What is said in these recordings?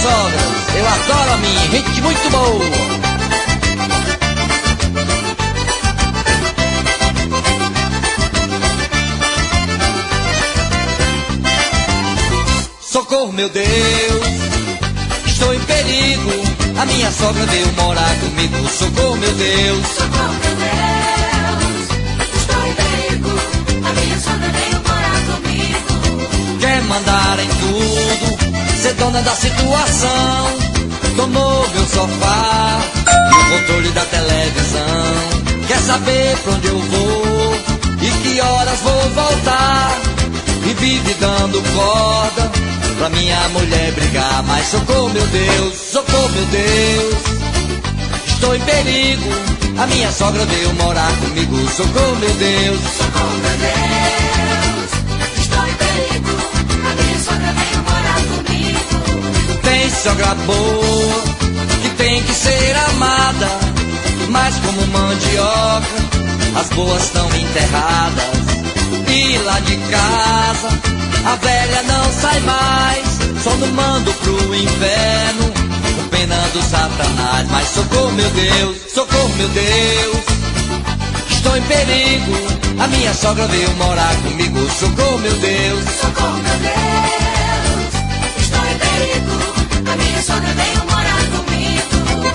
sogras, eu adoro a minha, gente muito boa. Socorro, meu Deus, estou em perigo. A minha sogra veio morar comigo. Socorro, meu Deus. Socorro, meu Deus, estou em perigo. A minha sogra veio morar comigo. Quer mandar em tudo, ser dona da situação. Tomou meu sofá e o controle da televisão. Quer saber pra onde eu vou e que horas vou voltar. E vive dando corda pra minha mulher brigar. Mas socorro, meu Deus, socorro, meu Deus, estou em perigo. A minha sogra veio morar comigo. Socorro, meu Deus. Socorro, meu Deus, estou em perigo. A minha sogra veio morar comigo. Tem sogra boa que tem que ser amada, mas como mandioca as boas estão enterradas. E lá de casa a velha não sai mais, só no mando pro inferno, com pena do Satanás. Mas socorro, meu Deus, socorro, meu Deus, estou em perigo. A minha sogra veio morar comigo. Socorro, meu Deus. Socorro, meu Deus, estou em perigo. A minha sogra veio morar comigo.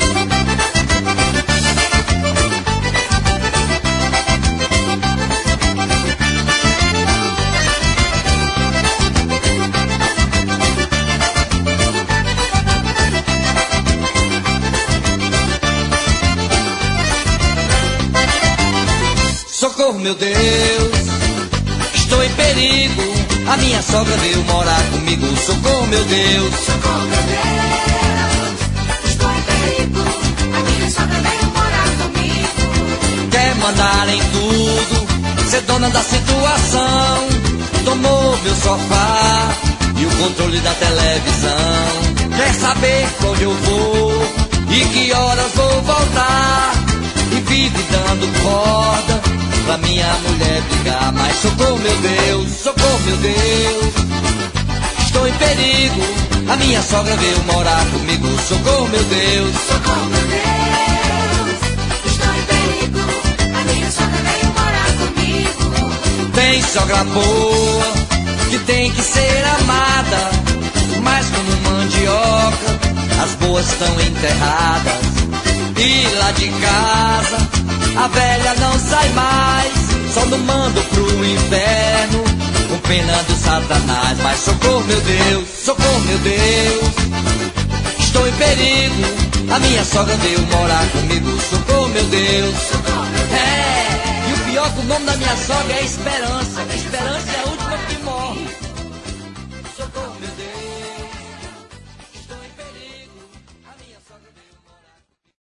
Socorro, meu Deus, estou em perigo. A minha sogra veio morar comigo. Socorro, meu Deus. Socorro, meu Deus, estou em perigo. A minha sogra veio morar comigo. Quer mandar em tudo, ser dona da situação. Tomou meu sofá e o controle da televisão. Quer saber pra onde eu vou e que horas vou voltar. E vive dando corda pra minha mulher brigar. Mas socorro, meu Deus, socorro, meu Deus, estou em perigo. A minha sogra veio morar comigo. Socorro, meu Deus. Socorro, meu Deus, estou em perigo. A minha sogra veio morar comigo. Tem sogra boa que tem que ser amada, mas como mandioca as boas estão enterradas. E lá de casa a velha não sai mais, só no mando pro inferno, com pena do Satanás. Mas socorro, meu Deus, socorro, meu Deus, estou em perigo. A minha sogra veio morar comigo. Socorro, meu Deus. Socorro, meu Deus. E o pior que o nome da minha sogra é Esperança. Esperança é a última